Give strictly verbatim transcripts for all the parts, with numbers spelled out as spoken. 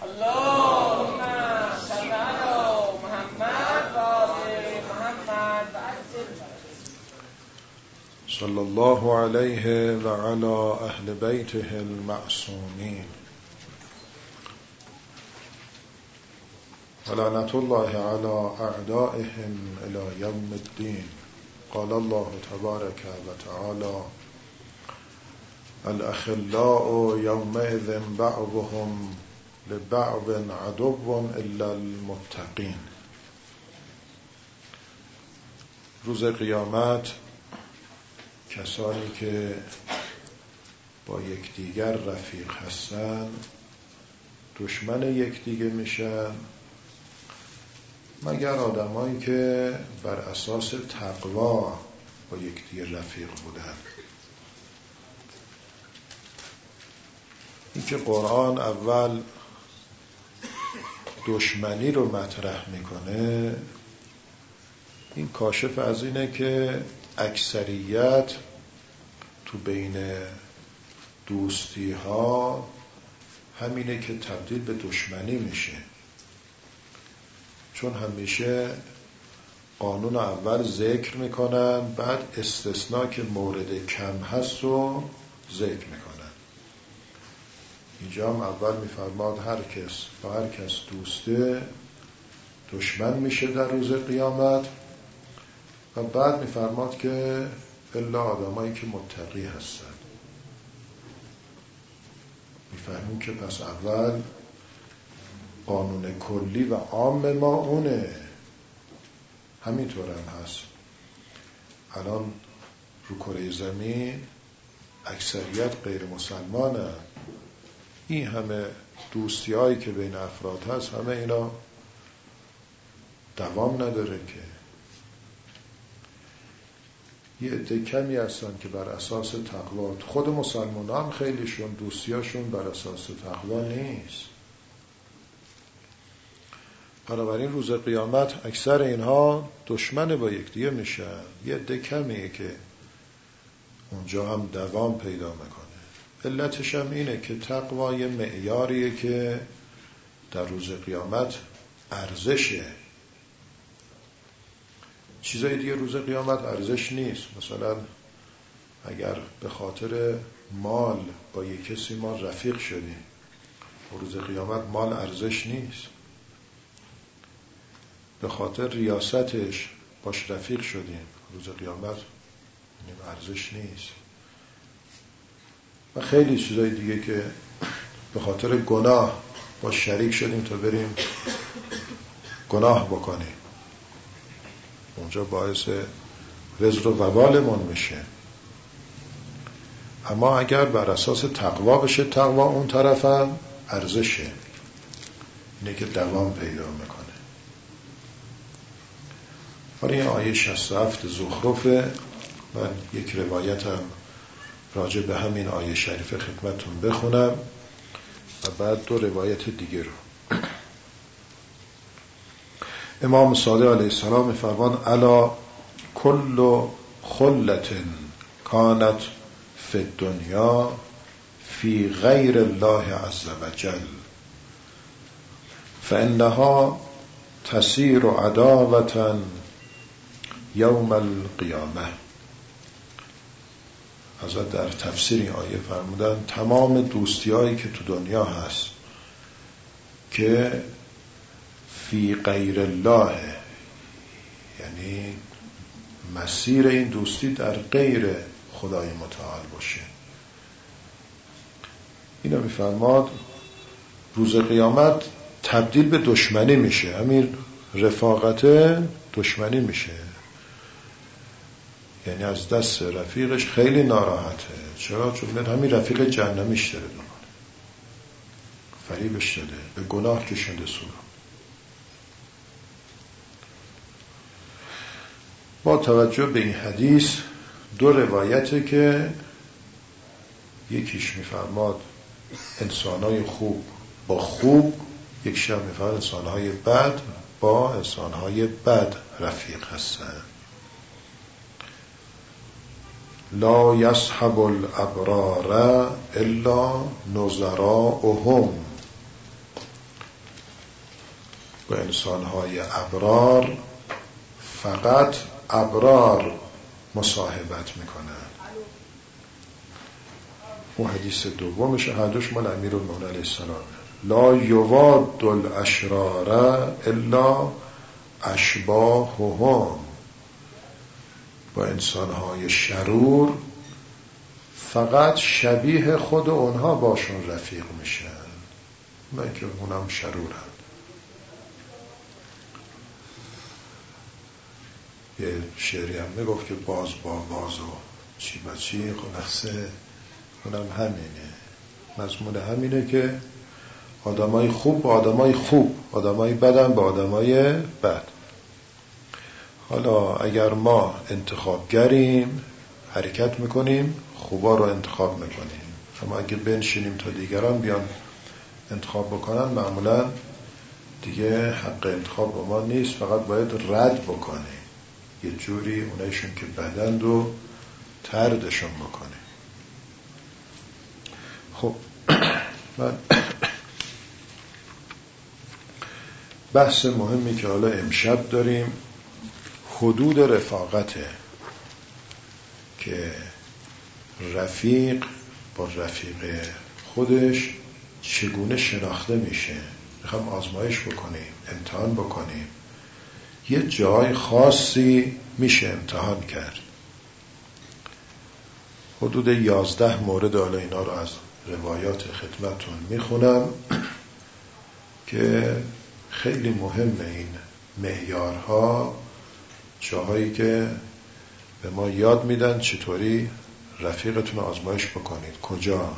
اللهم صل علی محمد و آل محمد و عجل. صلی الله علیه و علی اهل بیته المعصومین و لعنت الله علی اعدائهم الی یوم الدین. قال الله تبارک و تعالی الاخلاء یومئذ بعضهم لبعض عدو الا المتقین. روز قیامت کسانی که با یکدیگر رفیق هستن دشمن یکدیگه میشن مگر آدمایی که بر اساس تقوا با یکدیگر رفیق بودن. این که قرآن اول دشمنی رو مطرح میکنه این کاشف از اینه که اکثریت تو بین دوستی ها همینه که تبدیل به دشمنی میشه، چون همیشه قانون اول ذکر میکنن بعد استثناء که مورد کم هست رو ذکر میکنن. اینجا هم اول میفرماد هر کس با هر کس دوسته دشمن میشه در روز قیامت و بعد میفرماد که الا آدمایی که متقی هستن. میفهمیم که پس اول قانون کلی و عام ما اونه. همینطور هم هست. الان رو کره زمین اکثریت غیر مسلمانه. این همه دوستی هایی که بین افراد هست همه اینا دوام نداره که یه عده کمی هستن که بر اساس تقوا. خود مسلمان هم خیلیشون دوستیاشون بر اساس تقوا نیست. بنابراین روز قیامت اکثر اینها دشمن با یکدیگه میشن. یه عده کمیه که اونجا هم دوام پیدا میکنه. علتش هم اینه که تقوا یه معیاریه که در روز قیامت ارزشه. چیزای دیگه روز قیامت ارزش نیست. مثلا اگر به خاطر مال با یک کسی ما رفیق شدیم روز قیامت مال ارزش نیست. به خاطر ریاستش باش رفیق شدیم روز قیامت ارزش نیست. و خیلی چیزای دیگه که به خاطر گناه با شریک شدیم تا بریم گناه بکنیم اونجا باعث وزر و وبالمون میشه. اما اگر بر اساس تقوا بشه تقوا اون طرف هم ارزشه، اینه که دوام پیدا میکنه. ولی این آیه شصت و هفت زخرفه. من یک روایت هم راجع به همین آیه شریف خدمتتون بخونم و بعد دو روایت دیگه رو. امام صادق علیه السلام می‌فرمان الا کل خلة کانت فی الدنیا فی غیر الله عز وجل فانها تسیر عداوة یوم القیامه. حضرت در تفسیر این آیه فرمودن تمام دوستی هایی که تو دنیا هست که فی غیر الله، یعنی مسیر این دوستی در غیر خدای متعال باشه، اینو میفرماد روز قیامت تبدیل به دشمنی میشه. همین رفاقت دشمنی میشه. یعنی از دست رفیقش خیلی ناراحته. چرا؟ چون من همین رفیق جهنمیش داره دنباله، فریبش داده، به گناه کشنده سو. با توجه به این حدیث دو روایته که یکیش میفرماد انسانهای خوب با خوب، یکیش هم میفرماد انسانهای بد با انسانهای بد رفیق هستن. لا یصحب الابرار الا نظراؤهم با انسانهای ابرار فقط ابرار مصاحبت میکنن. اون حدیث دومش هر دوش مال امیرالمومنین علیه السلام، لا یواد الاشرار الا اشباههم، با انسانهای شرور فقط شبیه خود اونها باشون رفیق میشن، من که اونم شرورن. یه شعری هم میگفت که باز با باز و چی با چی خلاصه اونم همینه، مضمون همینه که آدمای خوب با آدمای خوب، آدمای بدن با آدمای بد. حالا اگر ما انتخابگریم حرکت میکنیم، خوبا رو انتخاب میکنیم، اما اگه بنشینیم تا دیگران بیان انتخاب بکنن معمولا دیگه حق انتخاب با ما نیست، فقط باید رد بکنیم، یه جوری اونایشون که بدند و تردشون بکنیم. خب من بحث مهمی که حالا امشب داریم حدود رفاقته، که رفیق با رفیق خودش چگونه شناخته میشه. میخوام آزمایش بکنیم، امتحان بکنیم. یه جای خاصی میشه امتحان کرد. حدود یازده مورد، حالا اینا رو از روایات خدمتون میخونم که خیلی مهمه این معیارها، جاهایی که به ما یاد میدن چطوری رفیقتون رو آزمایش بکنید. کجا؟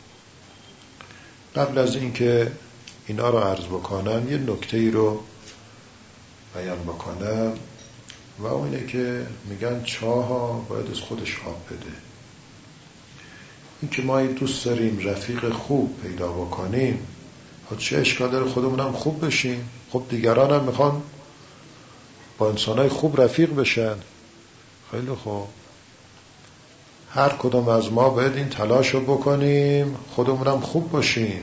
قبل از این که اینا رو عرض بکنم یه نکته‌ای رو بیان بکنم و اون اینه که میگن چاه باید از خودش آب بده. این که ما دوست داریم رفیق خوب پیدا بکنیم، چه اشکال داره خودمون هم خوب بشیم؟ خب دیگران هم میخوان با انسانای خوب رفیق بشن. خیلی خوب، هر کدوم از ما باید این تلاش رو بکنیم خودمون هم خوب باشیم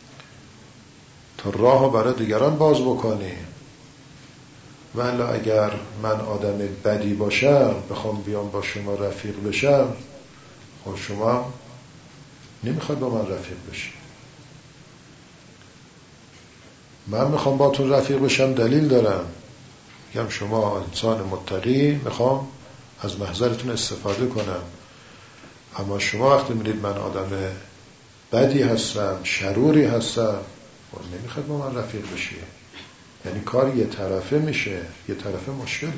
تا راه رو برای دیگران باز بکنیم. ولی اگر من آدم بدی باشم بخوام بیام با شما رفیق بشم، خب شما نمیخواد با من رفیق بشی. من میخوام با تو رفیق بشم، دلیل دارم، میگم شما انسان متقی، میخوام از محضرتون استفاده کنم. اما شما وقتی میدید من آدم بدی هستم، شروری هستم، نمیخواد با من رفیق بشی. یعنی کار یه طرفه میشه، یه طرفه مشکله.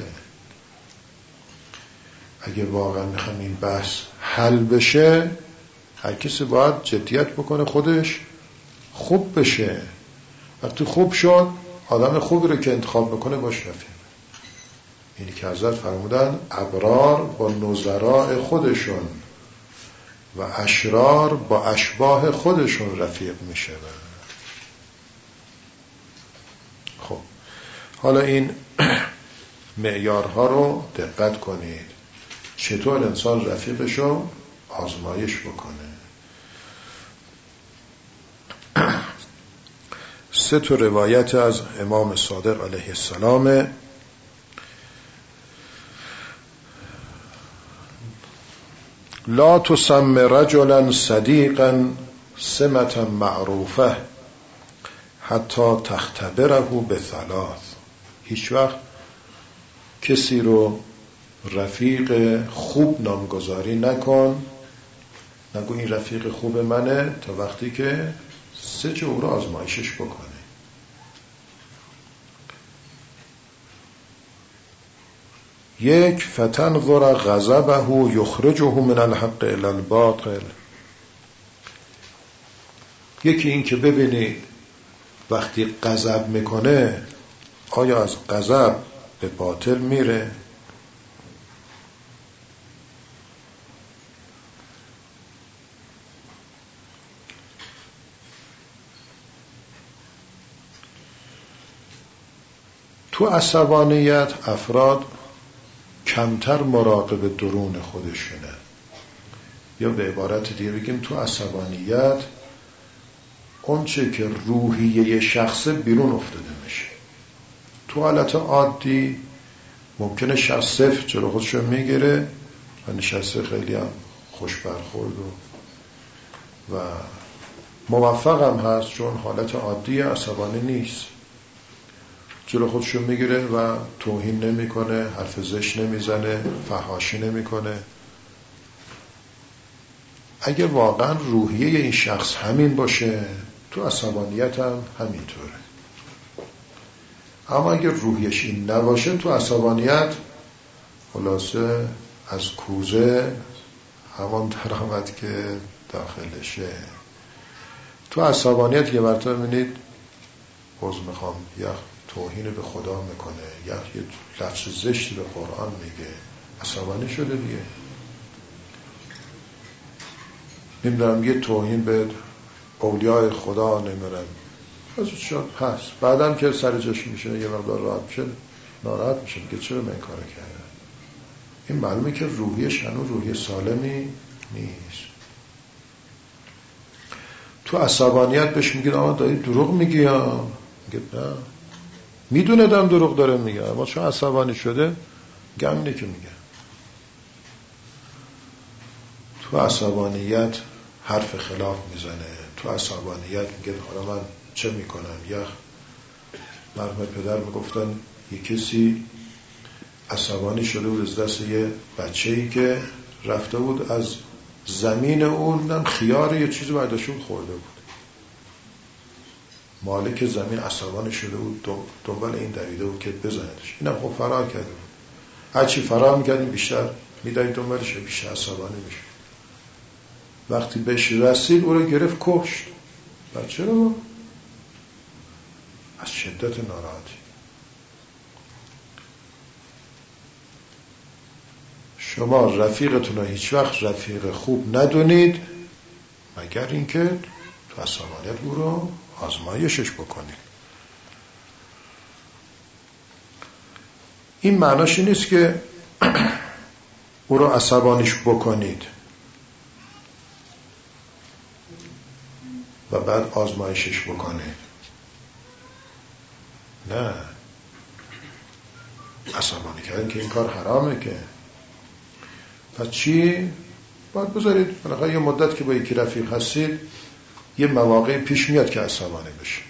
اگه واقعا میخوام این بحث حل بشه، هر کسی باید جدیت بکنه خودش خوب بشه. وقتی خوب شد، آدم خوبی رو که انتخاب بکنه باش رفیق. اینی که حضرت فرمودن ابرار با نظراء خودشون و اشرار با اشباه خودشون رفیق میشه. خب حالا این معیارها رو دقت کنید، چطور انسان رفیقشو آزمایش بکنه. سه تا روایت از امام صادق علیه السلام. لا تسم رجلا صدیقا سمة معروفه حتی تختبره به ثلاث. هیچ وقت کسی رو رفیق خوب نامگذاری نکن، نگو این رفیق خوب منه، تا وقتی که سه جو رو آزمایشش بکنه. یک، فتنظر غضبه یخرجه من الحق الی الباطل. یکی این که ببینی وقتی غضب میکنه آیا از غضب به باطل میره. تو عصبانیت افراد کمتر مراقب درون خودشونه، یا به عبارت دیگه بگیم تو عصبانیت اون چه که روحیه شخص بیرون افتاده میشه. تو حالت عادی ممکنه شخص صفر جلو خودشو میگیره و نشسته خیلی هم خوش برخورد و, و موفق هم هست، چون حالت عادی عصبانی نیست، جلو خودشو میگیره و توهین نمیکنه، حرف زشت نمیزنه، فحاشی نمیکنه. اگه واقعا روحیه این شخص همین باشه تو عصبانیت هم همینطوره. اما اگه روحیش این نباشه تو عصبانیت خلاصه از کوزه همان درآمد که داخلشه. تو عصبانیت یه مرتبه میبینید عذر میخوام یا توهین به خدا میکنه یا یه لفظ زشتی به قرآن میگه، عصبانی شده دیگه. نمیدونم یه توهین به اولیاء خدا نمیدونم ازش شد هست، بعدم که سر جاش میشه یه مقدار راحت میشه ناراحت میشه که چرا من کار کردم. این معلومه که روحیش هنوز روحی سالمی نیست. تو عصبانیت بهش میگید آقا داری دروغ میگی یا میگه نه میدونه دارم دروغ داره میگه، اما چون عصبانی شده گمینه که میگه. تو عصبانیت حرف خلاف میزنه، تو عصبانیت میگه حالا من چه میکنم. یا مرحوم پدر میگفتن یه کسی عصبانی شده بود از دست یه بچه‌ای که رفته بود از زمین اون خیار یه چیزی برداشته بود خورده بود. مالک زمین عصبانی شده بود، دنبال این دویده بود که بزندش. اینم خب فرار کرده بود. هرچی فرار میکردیم بیشتر میدارید دنبالش، بیشتر عصبانی میشه. وقتی بهش رسید او رو گرفت کشت. بچه رو از شدت ناراحتی. شما رفیقتون رو هیچ وقت رفیق خوب ندونید مگر اینکه تو عصبانیت او رو آزمایشش بکنید. این معناش نیست که او رو عصبانیش بکنید و بعد آزمایشش بکنید. نه، عصبانی کردن که این کار حرامه. که پس چی؟ باید بذارید بالاخره یه مدت که با یکی رفیق هستید یه مواقع پیش میاد که عصبانی بشه.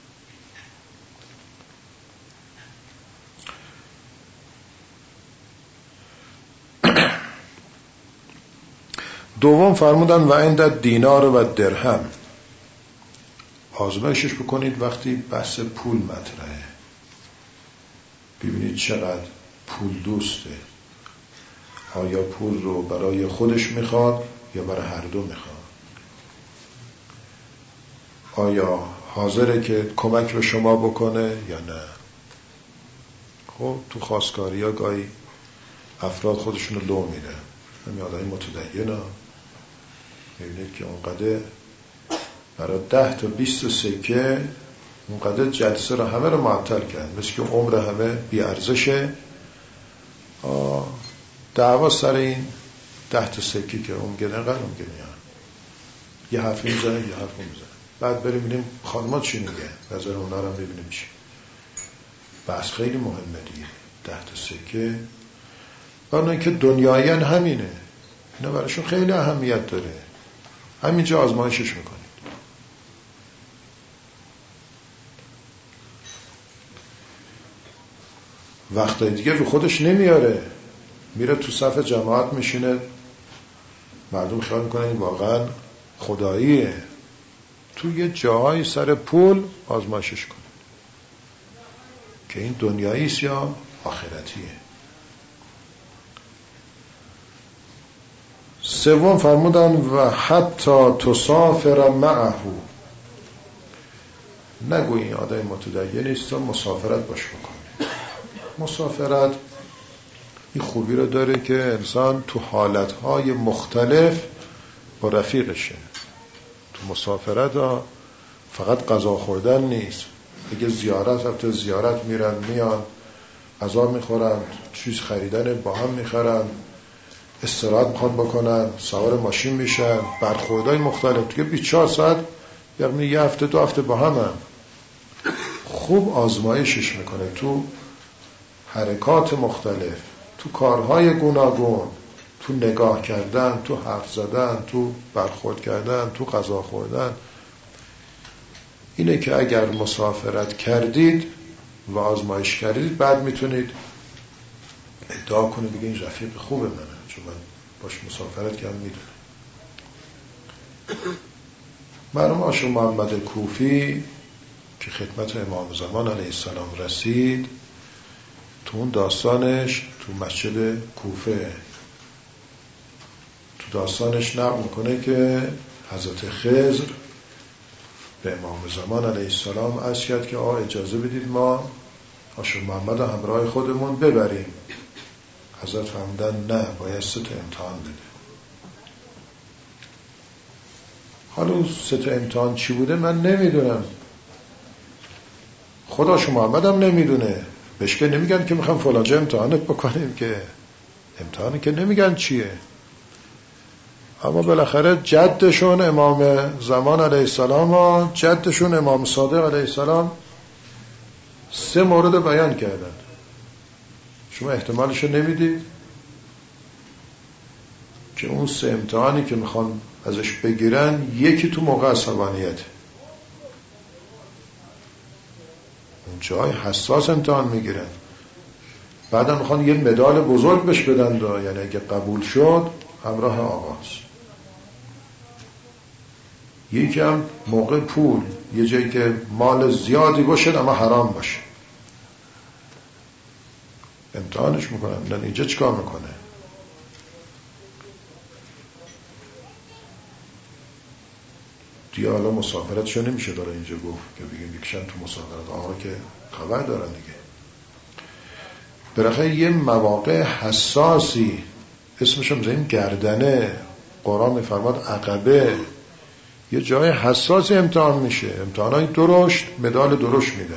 دوم فرمودن و عند دینار و درهم، آزمایشش بکنید وقتی بحث پول مطرحه، ببینید چقدر پول دوسته. آیا پول رو برای خودش میخواد یا برای هر دو میخواد؟ آیا حاضره که کمک به شما بکنه یا نه؟ خب تو خواستگاری ها گاهی افراد خودشون رو لو میده، همین آدمی متدین ها میبینید که اونقدر برای ده تا بیست سکه اونقدر جلسه رو همه رو معطل کرد، مثل که عمر همه بی ارزشه. دعوا سر این ده تا سکه که اون میگه اینقدر اون میگه یه حرف میزنه یه حرف میزنه. بعد بریم ببینیم خانم‌ها چی میگه، نظر اونا رو ببینیم چی. بحث خیلی مهمه دیگه. ده تا سکه برای که دنیایین همینه، اینا براشون خیلی اهمیت داره. همینجا آزمایشش میکنید. وقتای دیگه رو خودش نمیاره، میره تو صف جماعت میشینه، مردم خیال میکنن این واقعا خداییه. تو یه جاهای سر پول آزمایشش کنه که این دنیاییست یا آخرتیه. سوم فرمودن و حتی تسافر معه، نگو این آدم متدین نیست تا مسافرت باش بکنه. مسافرت این خوبی رو داره که انسان تو حالتهای مختلف با رفیقشه. تو مسافرت ها فقط غذا خوردن نیست. اگه زیارت رفته زیارت میرن میان، غذا میخورن، چیز خریدن با هم میخرن، استراحت میخوان بکنن، سوار ماشین میشن، برخوردهای مختلف. دیگه بیست و چهار ساعت یعنی یه هفته دو هفته با هم هم خوب آزمایشش میکنه تو حرکات مختلف، تو کارهای گوناگون، تو نگاه کردن، تو حرف زدن، تو برخورد کردن، تو غذا خوردن. اینه که اگر مسافرت کردید و آزمایش کردید بعد میتونید ادعا کنید دیگه این رفیق خوبه منه، چون من باش مسافرت کردم میدونم. مرحوم آشو محمد کوفی که خدمت امام زمان علیه السلام رسید، تو اون داستانش تو مسجد کوفه تو داستانش نقل میکنه که حضرت خضر به امام زمان علیه السلام عرض کرد که آقا اجازه بدید ما آشو محمد همراه خودمون ببریم. حضرت فرمودن نه، باید سه تا امتحان بده. حالا سه تا امتحان چی بوده من نمیدونم، خدا آشو محمد هم نمیدونه. بهش که نمیگن که میخوام فلانجا امتحانت بکنیم، که امتحانی که نمیگن چیه. اما بالاخره جدشون امام زمان علیه السلام و جدشون امام صادق علیه السلام سه مورد بیان کردن. شما احتمالشو نمیدید که اون سه امتحانی که میخوان ازش بگیرن، یکی تو موقع عصبانیت، اون جای حساس امتحان میگیرن، بعدم میخوان یه مدال بزرگ بهش بدن دا. یعنی اگه قبول شد همراه آقاست. یکی هم موقع پول، یه جایی که مال زیادی باشه اما حرام باشه، امتحانش میکنن. نه اینجا چیکار میکنه؟ دیگه حالا مسافرتشو نمیشه داره اینجا گفت که بگیم یکشن تو مسافرت، آقا که خبر دارن دیگه. برخی یه مواقع حساسی اسمشو میذاریم گردنه، قرآن میفرماد عقبه، یه جای حساسی امتحان میشه. امتحانای درشت مدال درشت میده.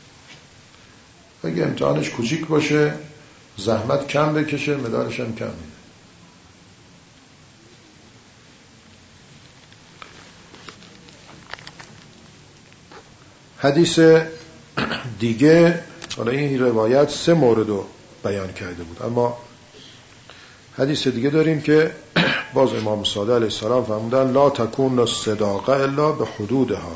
اگه امتحانش کوچیک باشه زحمت کم بکشه مدالش هم کم میده. حدیث دیگه، حالا این روایت سه مورد رو بیان کرده بود، اما حدیث دیگه داریم که باز امام صادق علیه السلام فرمودن لا تکون الصداقه الا به حدودها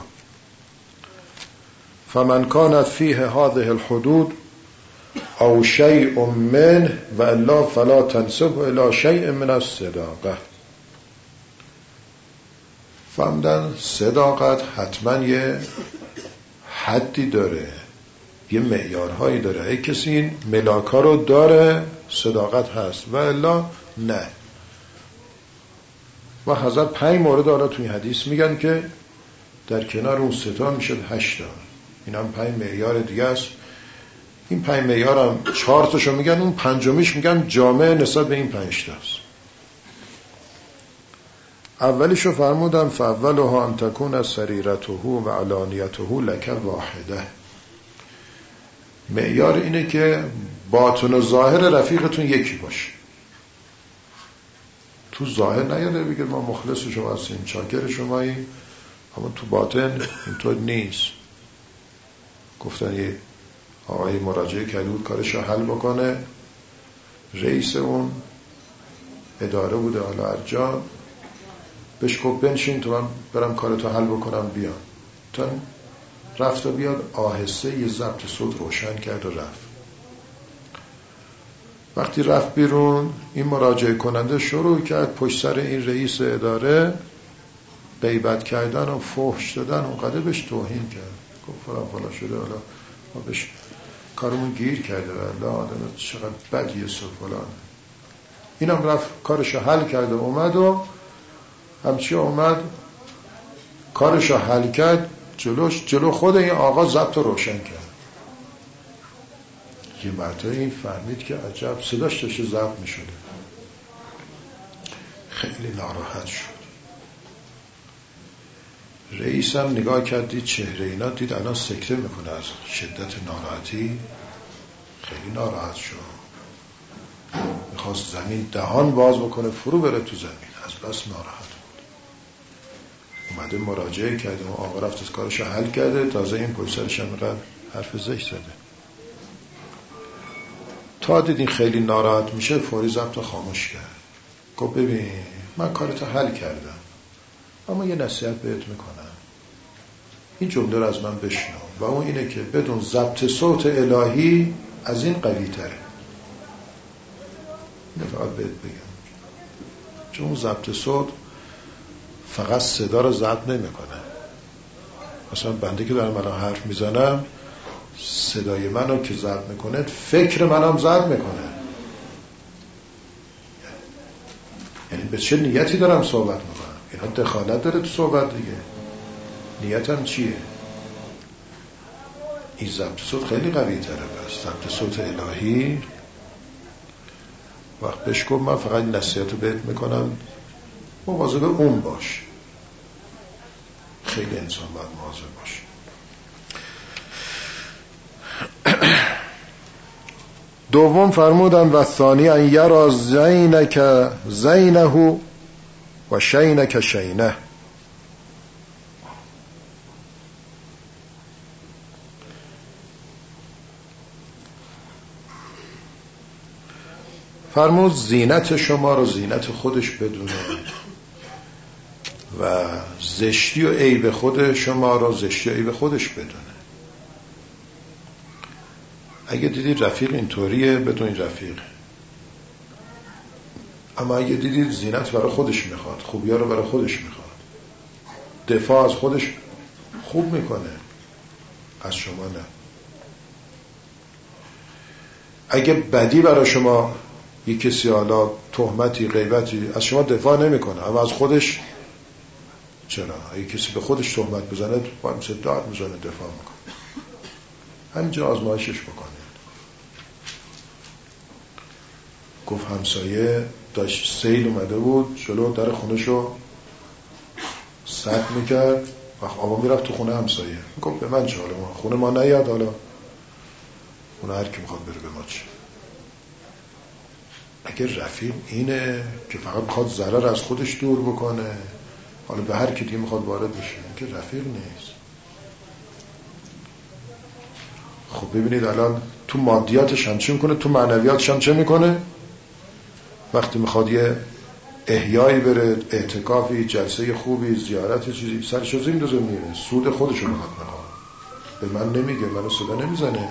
فمن کان فیه هذه الحدود او شیء منه و الا فلا تنسب الا شیء من الصداقه. فرمودن صداقت حتما یه حدی داره، یه معیارهایی داره. اگه کسی این ملاکا رو داره صداقت هست و الا نه. و حضرت پنج مورد حالا توی حدیث میگن که در کنار اون سه تا میشه هشت تا. این هم پنج معیار دیگه است. این پنج معیار هم چهار تاشو میگن، اون پنجمیش میگن جامع نسبت به این پنج تاست. اولیشو فرمودن فاولها ان تکون سریرته و علانیته لک واحده. معیار اینه که باطن و ظاهر رفیقتون یکی باشه. تو ظاهر نیاده بگید ما مخلص شما هستیم، چاکر شماییم، اما تو باطن اینطور نیست. گفتن یه آقای مراجعه کرده بود کارش رو حل بکنه، رئیس اون اداره بوده حالا ارجان، بهش گفت بنشین تو من برم کارتو حل بکنم بیام. تا رفت و بیاد آهسته یه ضبط صوت روشن کرد و رفت. وقتی رفت بیرون این مراجعه کننده شروع کرد پشت سر این رئیس اداره غیبت کردن و فحش دادن، اونقدر بهش توهین کرد، گفت فلان فلان شده، حالا ما بهش کارمون گیر کرده، والله آدم چقدر بدیه سو فلان. اینم رفت کارشو حل کرد و اومد و همچی اومد کارشو حل کرد، جلوش جلو خود این آقا ضبط روشن کرد. یه مرتبه این فهمید که عجب صداش داشته ضبط می شده، خیلی ناراحت شد. رئیس هم نگاه کردی چهره اینا، دید الان سکته میکنه از شدت ناراحتی، خیلی ناراحت شد، میخواست زمین دهان باز بکنه فرو بره تو زمین، از بس ناراحت بود. اومده مراجعه کرده، آقا رفت از کارش حل کرده، تازه این پشت سرش هم اینقدر حرف زشت زده. تا دیدین خیلی ناراحت میشه فوری ضبط خاموش کرد. گفت ببین من کارتو حل کردم اما یه نصیحت بهت میکنم، این جمله رو از من بشنو و اون اینه که بدون ضبط صوت الهی از این قوی تره. اینو فقط بهت بگم، چون ضبط صوت فقط صدا رو ضبط نمیکنه. مثلا بنده که دارم الان حرف میزنم صدای منو که ضبط میکنه فکر منم ضبط میکنه. یعنی به چه نیتی دارم صحبت میکنم؟ اینا دخالت داره تو صحبت دیگه. نیتم چیه؟ این ضبط صوت خیلی قوی تره. بس ضبط صوت الهی وقت بهش گفت من فقط نصیحت رو بهت میکنم مواظب اون باش. خیلی انسان باید مواظب باشه. دوم فرمودن و ثانی ان یرا زینک زینه و شینک شینه. فرمود زینت شما رو زینت خودش بدونه و زشتی و عیب خود شما رو زشتی و عیب خودش بدونه. اگه دیدید رفیق اینطوریه بدون رفیق، اما اگه دیدید زینت برای خودش میخواد، خوبی‌ها رو برای خودش میخواد، دفاع از خودش خوب میکنه، از شما نه. اگه بدی برای شما یک کسی حالا تهمتی غیبتی از شما دفاع نمیکنه اما از خودش چرا؟ اگه کسی به خودش تهمت بزنه با مثل داد میزنه دفاع میکنه. همینجا آزمایشش بکنید. گفت همسایه داشت سیل اومده بود جلو در خونهشو سد میکرد و آبا میرفت تو خونه همسایه. گفت به من چه حالا، ما خونه ما نیاد، حالا خونه هر کی میخواد بره به ما چه. اگر رفیق اینه که فقط میخواد ضرر از خودش دور بکنه، حالا به هر کی دیگه میخواد وارد بشه، که رفیق نیست. خب ببینید الان تو مادیاتش هم چه میکنه، تو معنویاتش هم چه میکنه. وقتی میخواد یه احیایی بره، اعتکافی، جلسه خوبی، زیارت چیزی، سرشو زین دوزه میره، سود خودشو میخواد میخواد. به من نمیگه، منو صدا نمیزنه.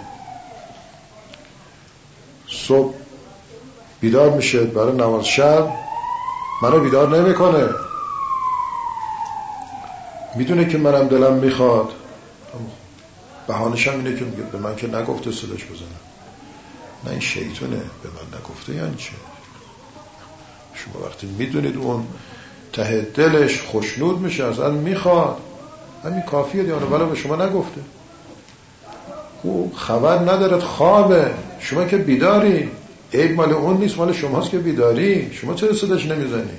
صبح بیدار میشه برای نماز شب، منو بیدار نمیکنه، میدونه که منم دلم میخواد. بهانه‌ش هم اینه که میگه به من که نگفته صداش بزنم. نه این شیطونه، به من نگفته یعنی چه؟ شما وقتی میدونید اون ته دلش خوشنود میشه، اصلا میخواد، همین کافیه دیگه، ولی به شما نگفته. او خبر ندارد، خوابه، شما که بیداری. عیب مال اون نیست، مال شماست که بیداری. شما چرا صداش نمیزنی؟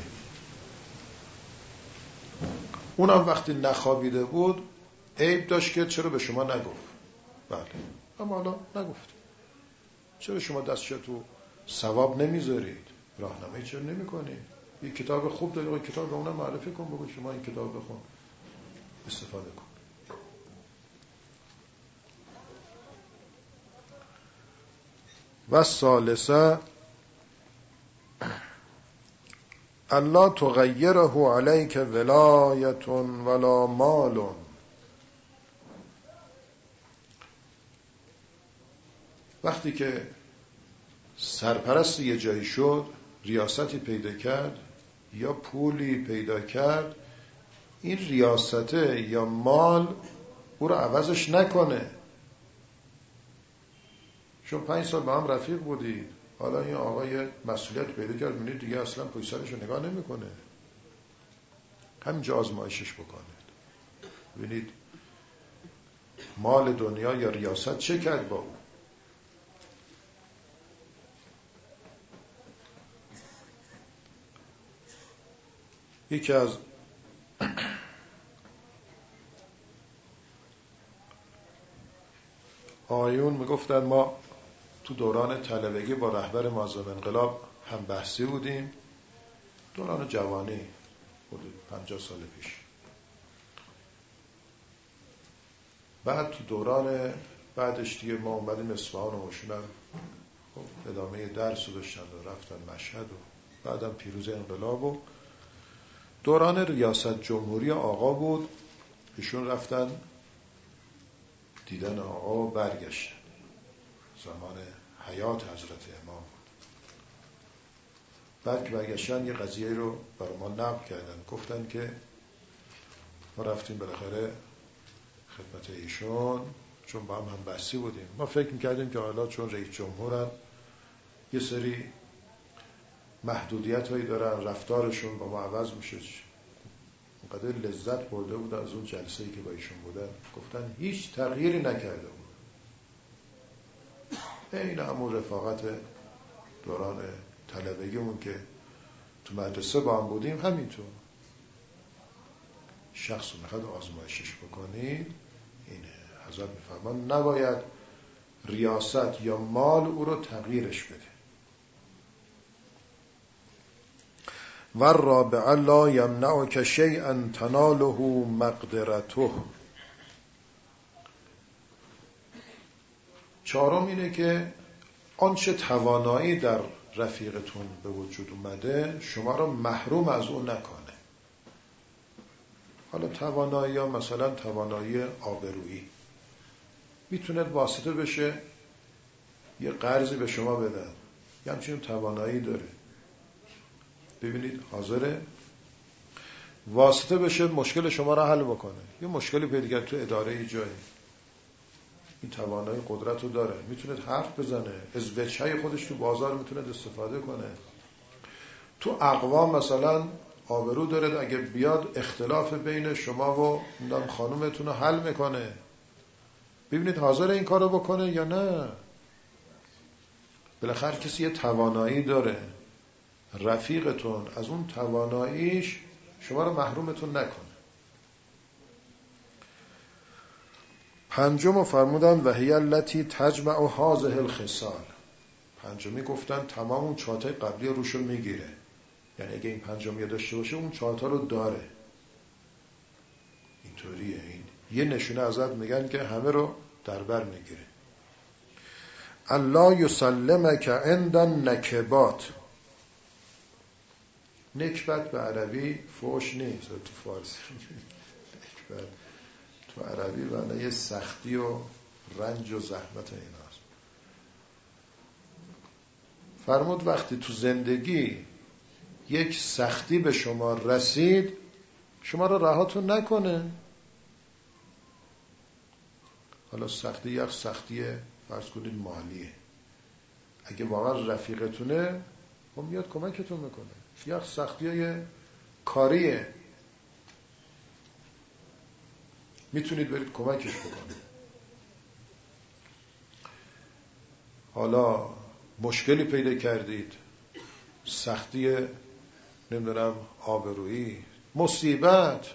اونم وقتی نخوابیده بود عیب داشت که چرا به شما نگفت. بله، اما حالا نگفت. چرا شما دستشو تو ثواب نمیذارید؟ راهنمایی چرا نمیکنید؟ یه کتاب خوب داری، کتاب به اونم معرفی کن، بگو شما این کتاب بخون، استفاده کن. و ثالثه الله تغیره علیک ولایت ولا مال. وقتی که سرپرست یه جایی شد، ریاستی پیدا کرد یا پولی پیدا کرد، این ریاسته یا مال او رو عوضش نکنه. شما پنج سال با هم رفیق بودید، حالا این آقای مسئولیت پیدا کرد، می‌بینید دیگه اصلا پشت سرش رو نگاه نمی‌کنه. همینجا آزمایشش بکنید، ببینید مال دنیا یا ریاست چه کرد با او. یکی از آیون میگفتن ما تو دوران طلبگی با رهبر معظم انقلاب هم بحثی بودیم، دوران جوانی، حدود پنجاه سال پیش. بعد تو دوران بعدش دیگه ما اومدیم اصفهان و مشونم خب ادامه درس رو داشتن و رفتن مشهد و بعدم پیروز انقلاب و دوران ریاست جمهوری آقا بود. ایشون رفتن دیدن آقا و برگشتن. زمان حیات حضرت امام بود. بعد که برگشتن یه قضیه رو برای ما نقل کردن، گفتن که ما رفتیم بالاخره خدمت ایشون، چون با هم هم بحثی بودیم. ما فکر میکردیم که حالا چون رئیس جمهورن یه سری محدودیت هایی دارن، رفتارشون با ما عوض میشه. اونقدر لذت برده بود از اون جلسه‌ای که با ایشون بودن. گفتن هیچ تغییری نکرده بود، این همون رفاقت دوران طلبگیمون که تو مدرسه با هم بودیم همینطور. شخص رو میخواد آزمایشش بکنید اینه. حضرت میفرمان نباید ریاست یا مال او رو تغییرش بده. و الرابع لا یمنعک شیئا تناله مقدرته. چهارم اینه که آنچه توانایی در رفیقتون به وجود اومده شما رو محروم از اون نکنه. حالا توانایی ها مثلا توانایی آبرویی میتونه واسطه بشه یه قرضی به شما بدن، یه همچین توانایی داره. ببینید حاضره واسطه بشه مشکل شما را حل بکنه. یه مشکلی پیدا کرد تو اداره جایی، این توانایی قدرت رو داره، میتونه حرف بزنه، از وجهه خودش تو بازار میتونه استفاده کنه. تو اقوام مثلا آبرو داره، اگه بیاد اختلاف بین شما و خانومتون رو حل میکنه. ببینید حاضر این کارو بکنه یا نه. بالاخره کسی یه توانایی داره، رفیقتون از اون تواناییش شما رو محرومتون نکنه. پنجم فرمودن و هی التی تجمع هذه الخصال. پنجمی گفتن تمام اون چهارتای قبلی روشو میگیره، یعنی اگه این پنجمی داشته باشه اون چهارتا رو داره. اینطوریه. این یه نشونه ازت میگن که همه رو در بر میگیره. الله یسلمک عند النکبات. نکبت به عربی فوش نیست، تو فارسی نکبت تو عربی معنی سختی و رنج و زحمت ایناست. فرمود وقتی تو زندگی یک سختی به شما رسید شما رو رهاتون نکنه. حالا سختی یک سختی فرض کنید مالیه، اگه واقعا رفیقتونه خب میاد کمکتون میکنه. یک سختیه کاریه، میتونید برید کمکش بکنید. حالا مشکلی پیدا کردید، سختی نمیدونم آبرویی، مصیبت،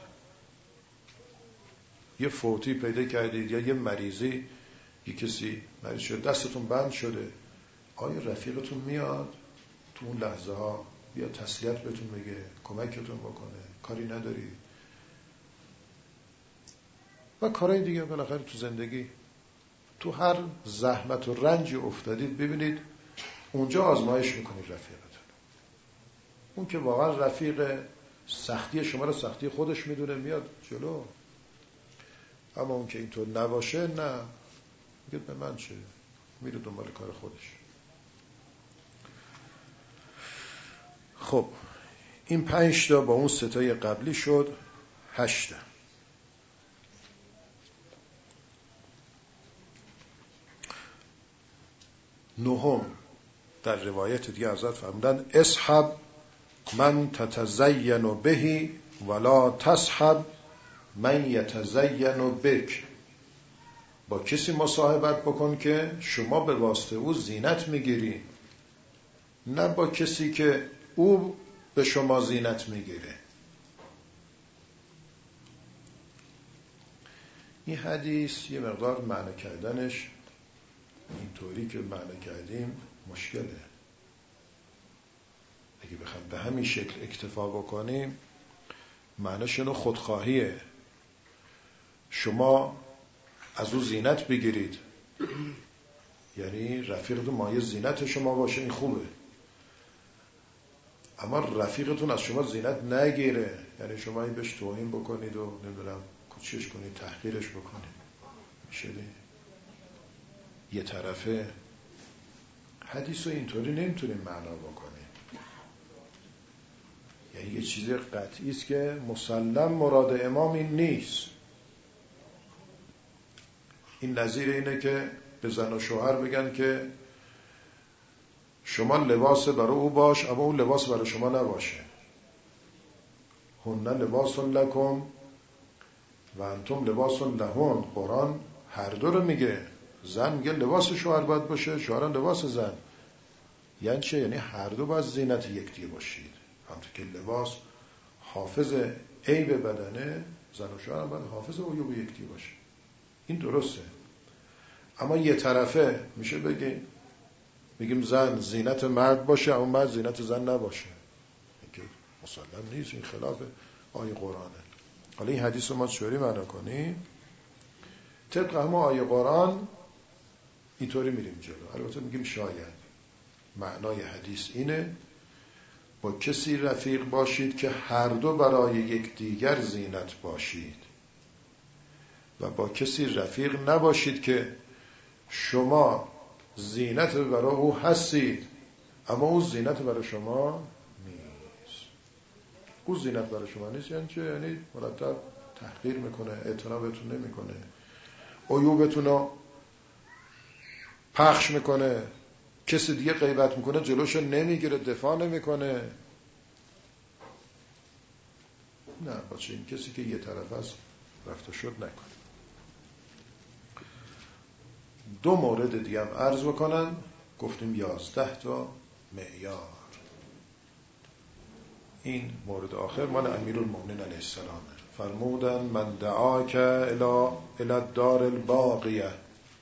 یه فوتی پیدا کردید یا یه مریضی، یه کسی مریض شده دستتون بند شده، آیا رفیقتون میاد تو اون لحظه ها بیا تسلیت بهتون بگه، کمکتون بکنه؟ کاری نداری. و کارهای دیگه بالاخره تو زندگی تو هر زحمت و رنجی افتادید ببینید اونجا آزمایش میکنید رفیقتون. اون که واقعا رفیق سختی شما رو سختی خودش میدونه میاد جلو، اما اون که اینطور نباشه نه، میگه به من چه، میره دنبال کار خودش. خب این پنج تا با اون ستای قبلی شد هشت. نهم در روایت دیگه حضرت فرمودن اصحب من تتزین بهی ولا تصحب من یتزین بک. با کسی مصاحبت بکن که شما به واسطه او زینت میگیری، نه با کسی که او به شما زینت میگیره. این حدیث یه مقدار معنی کردنش اینطوری که معنی کردیم مشکله. اگه بخوام به همین شکل اکتفا بکنیم معنیش اینو خودخواهیه. شما از او زینت بگیرید، یعنی رفیقتون مایه زینت شما باشه، این خوبه. اما رفیقتون از شما زینت نگیره، یعنی شما این بهش توهین بکنید و نمیدونم کوچیش کنید، تحقیرش بکنید، میشه یه طرفه. حدیث رو اینطوری نمیتونیم معنا بکنیم، یعنی یه چیز قطعی است که مسلم مراد امام این نیست. این نظیر اینه که به زن و شوهر بگن که شما لباس برای او باش اما اون لباس برای شما نباشه. هن لباس لکم و انتم لباس لهن. قرآن هر دو رو میگه. زن میگه لباس شوهر باید باشه، شوهران لباس زن. یعنی چه؟ یعنی هر دو باید زینت یکدیگه باشید. همونطور که لباس حافظ عیب بدنه، زن و شوهر باید حافظ عیوب یکدیگه باشه. این درسته. اما یه طرفه میشه بگیم میگیم زن زینت مرد باشه اما مرد زینت زن نباشه، این که مسلم نیست، این خلاف آیه قرآنه. حالا این حدیث رو ما چوری معنا کنیم طبق همه آیه قرآن، اینطوری میریم جلو. البته میگیم شاید معنای حدیث اینه با کسی رفیق باشید که هر دو برای یکدیگر زینت باشید و با کسی رفیق نباشید که شما زینت برای او هستید اما او زینت برای شما نیست. او زینت برای شما نیست یعنی چه؟ یعنی مرتب تحقیر میکنه، اعتنا بهتون نمیکنه، عیوبتون رو پخش میکنه، کسی دیگه غیبت میکنه جلوشو نمیگیره، دفاع نمیکنه. نه، باشه این کسی که یه طرف است رفته شد نکنه. دو مورد دیگه هم عرض بکنن. گفتیم یازده تا معیار. این مورد آخر مال امیرالمومنین علیه السلام. فرمودن من دعاک الی الی الدار الباقیه،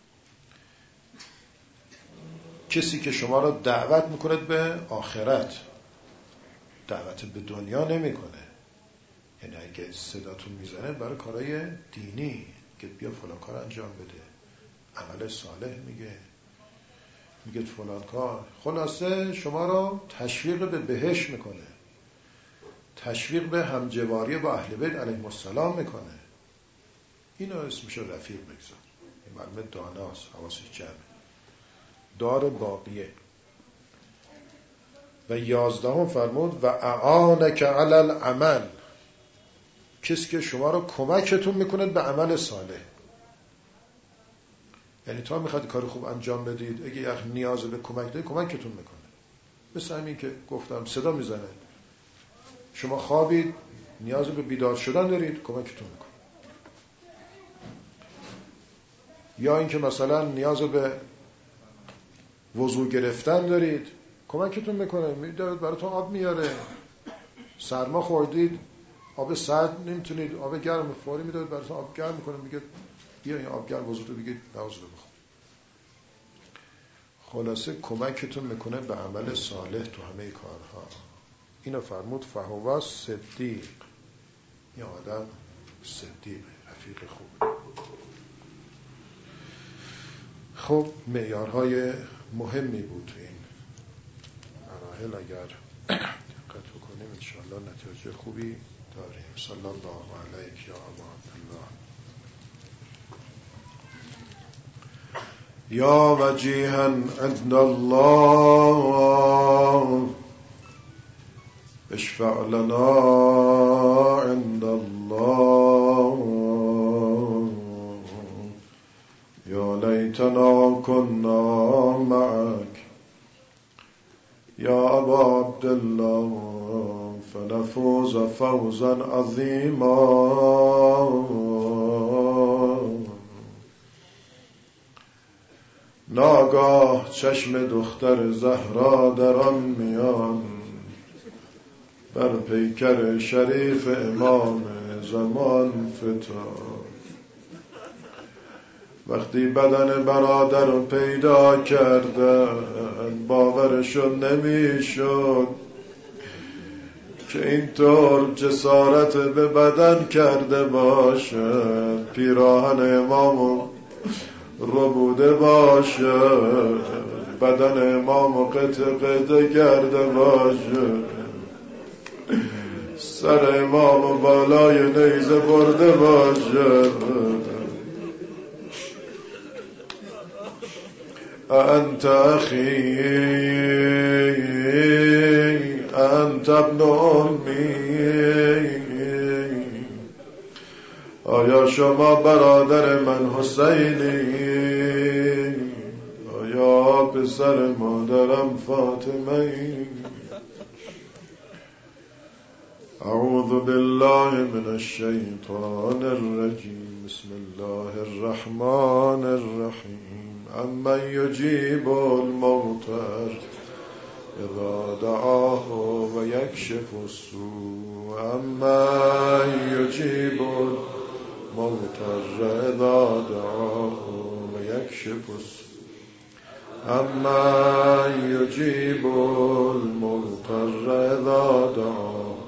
کسی که شما را دعوت میکنه به آخرت، دعوت به دنیا نمیکنه. یعنی اگه صداتون میزنه برای کارهای دینی که بیا فلان کار انجام بده، عمل صالح میگه، میگه فلان کار، خلاصه شما را تشویق به بهشت میکنه، تشویق به همجواری با اهل بیت علیهم السلام میکنه. اینو اسمش رفیق بگذار. این معلومه داناست، حواسش جمعه. دار باقیه. و یازدهم فرمود و اعانک علی العمل، کسی که شما رو کمکتون میکنه به عمل صالح. یعنی تا میخواد کار خوب انجام بدید، اگه یک نیاز به کمک دارید کمکتون میکنه. مثل همین که گفتم صدا میزنه، شما خوابید نیاز به بیدار شدن دارید، کمکتون میکنه. یا اینکه مثلا نیاز به وضو گرفتن دارید، کمکتون میکنه، میداره براتون آب میاره. سرما خوردید، آب سرد نمیتونید، آب گرم فوری میداره براتون آب گرم میکنه، میگه بیا این آب گرم وضو تو بگید نوضو بخور. خلاصه کمکتون میکنه به عمل صالح تو همه کارها. اینو فرمود فهو صدیق، این آدم صدیق، رفیق خوب. خب معیارهای مهمی بود تو این مراحل. اگر دقت بکنیم انشاءالله نتیجه خوبی داریم. صلی الله علیک یا ابا عبدالله. یا وجیها عند الله اشفع لنا عند الله یا لیتنا كنا معك یا ابا عبدالله فنفوز فوزا عظیما. ناگاه چشم دختر زهرا در آن میان بر پیکر شریف امام زمان فتاد. وقتی بدن برادر رو پیدا کردن باورشون نمیشد که اینطور جسارت به بدن کرده باشه. پیراهن امامو ربوده باشه، بدن امام قطع قطع گرده باشه، سر امام بالای نیزه برده باشه. انت اخی انت ابن امی، آیا شما برادر من حسینی؟ آیا پسر مادرم فاطمه ای؟ اعوذ بالله من الشیطان الرجیم. بسم الله الرحمن الرحیم. امن یجیب الموتى اذا دعاه و یکشف السوء، امن یجیب الموتى اذا دعاه و یکشف السوء، امن یجیب الموتى اذا دعاه.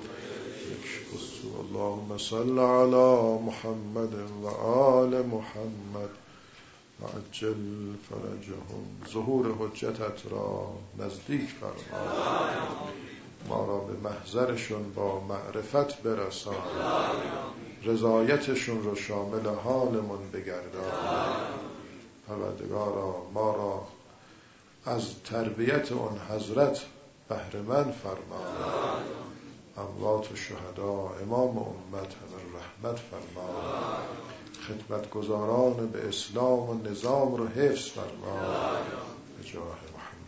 اللهم صل على محمد و آل محمد و عجل فرجهم. ظهور حجتت را نزدیک فرما، ما را به محضرشون با معرفت برسان، رضایتشون رو شامل حالمون بگردان. پروردگارا ما را از تربیت اون حضرت بهره‌مند فرما، اموات و شهدا امام امت همه رحمت فرما، خدمتگزاران به اسلام و نظام رو حفظ فرما. به جاه محمد.